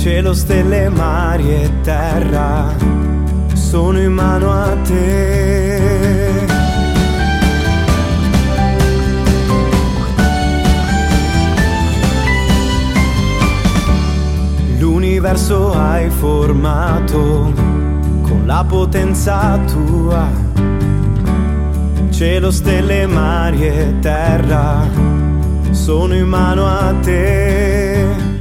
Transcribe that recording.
Cielo, stelle, mari e terra sono in mano a te. L'universo hai formato con la potenza tua. Cielo, stelle, mari e terra sono in mano a te.